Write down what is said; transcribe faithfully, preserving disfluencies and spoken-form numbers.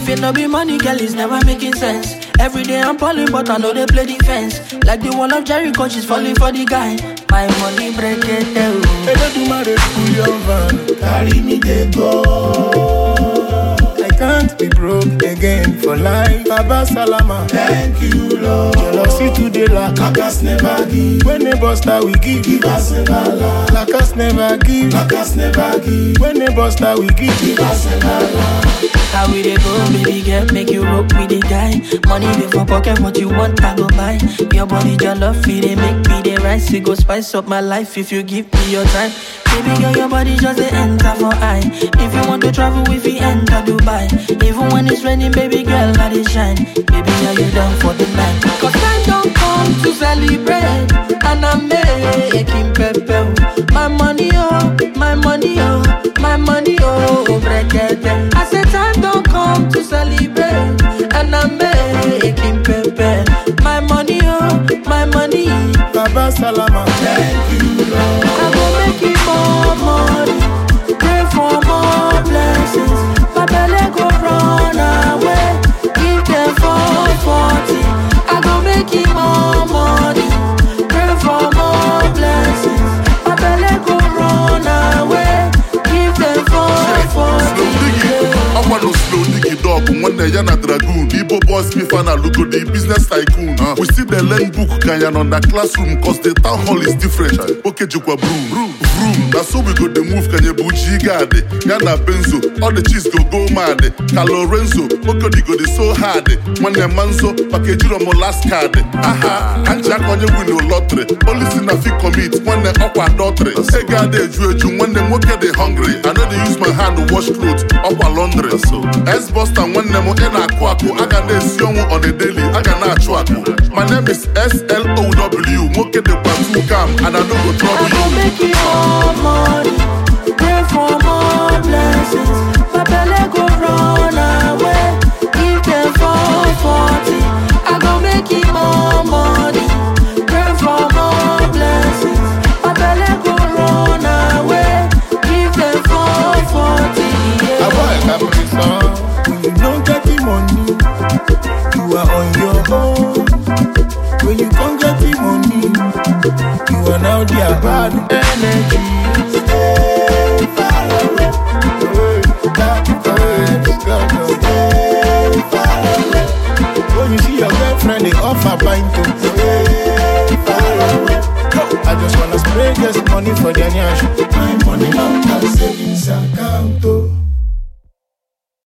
If it no be money, girl, it's never making sense. Every day I'm balling, but I know they play defense. Like the wall of Jericho, she's falling for the guy. My money break it down. Hey, don't do my your van. Carry me, they go. I can't be broke again for life. Baba Salama, thank you, Lord. Jealousy today, like Lakas never give. When they bust out, we give. Give us never lie. Lakas never give. Lakas never give. When they bust out, we give. Give us never lie. How we dey go, baby girl, make you rock with the guy. Money dey for pocket, what you want, I go buy. Your body, your love, it dey make me the rice. It go spice up my life if you give me your time. Baby girl, your body just a enter for eye. If you want to travel with me, enter Dubai. Even when it's raining, baby girl, let it shine. Baby, are you down for the night? Cause time don't come to celebrate, and I'm making pepper. My money, oh, my money, oh, my money, oh, break it. I said time don't come to celebrate, and I'm making pepper. My money, oh, my money. Baba Salama, thank you, Lord. I go make it more money, pray for more blessings. My belly go run away, give them four forty. I go make it more money, pray for more blessings. My belly go run away, give them four forty. I want to slow diggy dog, one day yana dragoon. Igbo boys me fan and look the business tycoon. Uh. We see the learn book Kanyan on the classroom, cause the town hall is different. Okay, jukwa broom, broom, vroom. That's so we go the move Kanye Buchi Gade. Yana Benzo, all the cheese go go mad. Calorenzo, Oko di go the so hard. One manzo, Pakejuro mo last card. Aha, and Jack on you win no lottery. Only sin a fi commit, one the upper daughter. Say God they ju one them okay they hungry. I know they use my hand to wash clothes, upper laundry. So, S Boston one them in a quaco. I got this young on the daily, I got not chuaco. My name is S L O W, Moke the Patu Cam, and I know go trouble you. I go make it more money, pray for more blessings. My belly go run away, give them four forty. I go make it more money, pray for more blessings. My belly go run away, give them four forty. I want to have a song. When you don't get the money, you are on your own. When you can't get the money, you are now their bad energy. Stay far away. Stay far away. When you see your girlfriend, they offer pint to stay far away. I just wanna spray this money for their nation.